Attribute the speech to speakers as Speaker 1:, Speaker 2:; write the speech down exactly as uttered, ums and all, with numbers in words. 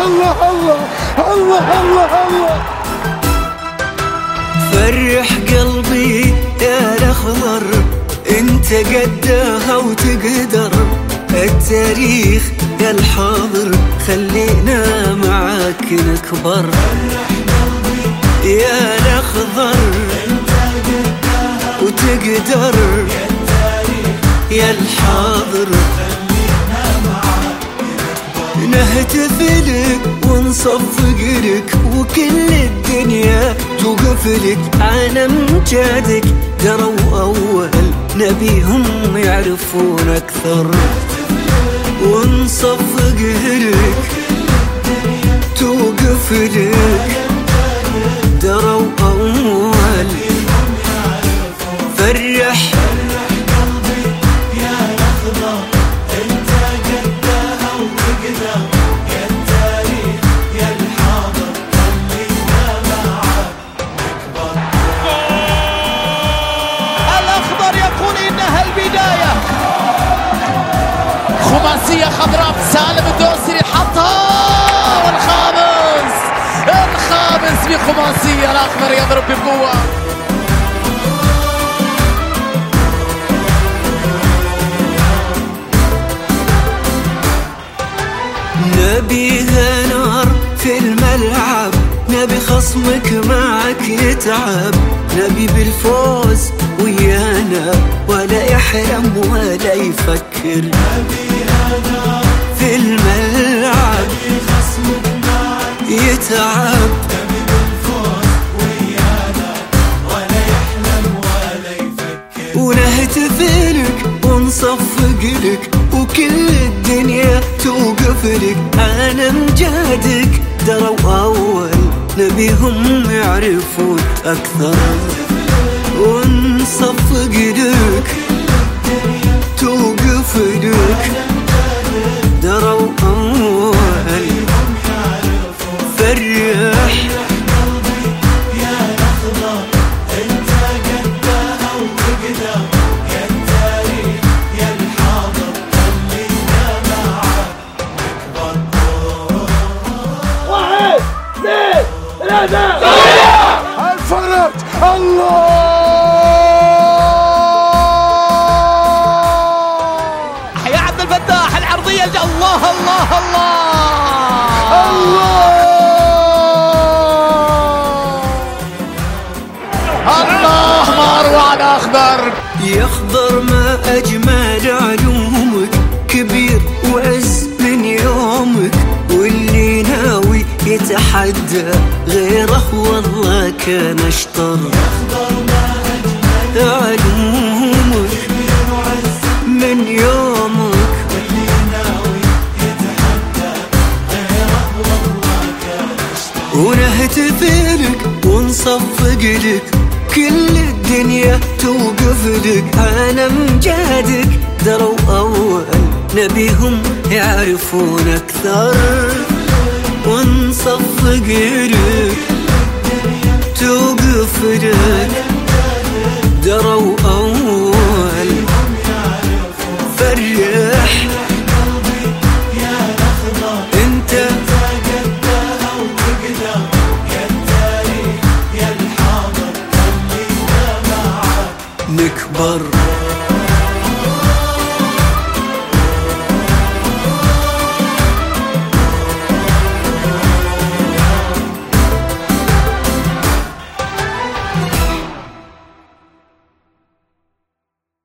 Speaker 1: الله الله الله الله الله.
Speaker 2: فرح قلبي يا الأخضر، انت قدها وتقدر، التاريخ يا الحاضر خلينا معاك نكبر. يا الأخضر انت قدها وتقدر، يا الحاضر خلينا معاك نكبر. نهتف لك ونصفق لك وكل الدنيا توقف لك على امجادك، دروا أول نبيهم يعرفون أكثر. ونصفق لك توقف لك، دروا أول. فرح قلبي يا الأخضر، انت قدها وتقدر، يا التاريخ يا الحاضر خلينا معاك نكبر.
Speaker 3: الأخضر يقول إنها البداية. خماسية خضراء، سالم الدوسري حطها، والخامس الخامس بخماسية. الأخضر يضرب بقوة.
Speaker 2: نبيها نار في الملعب، نبي خصمك معك يتعب، نبي بالفوز ويانا ولا يحلم ولا يفكر. نبيها نار في الملعب، نبي خصمك معك يتعب، نبي بالفوز ويانا ولا يحلم ولا يفكر. ونهتف لك ونصفق لك وكل الدنيا توقف لك على امجادك، دروا أول نبيهم يعرفون أكثر. ونصفق لك توقف لك، دروا أول. فرح قلبي يا الأخضر، انت قدها وتقدر، يا التاريخ يا الحاضر خلينا معاك نكبر.
Speaker 1: واحد اثنين ثلاثة. الفرج الله.
Speaker 3: يا عبد الفتاح العرضية. الله الله الله
Speaker 1: الله
Speaker 3: الله. مروان أخضر.
Speaker 2: يا أخضر ما أجمل علومك، كبير وعز من يومك، واللي ناوي يتحدى غيره والله كان أشطر. يا أخضر ما أجمل علومك، كبير وعز من يومك، واللي ناوي يتحدى غيره والله كان أشطر. ونهتف لك ونصفق لك، كل الدنيا توقف لك على امجادك، دروا أول نبيهم يعرفون أكثر. ونصفق لك توقف لك، دروا أول. فرح قلبي يا الأخضر، انت قدها وتقدر، يا التاريخ يا الحاضر خلينا معاك نكبر.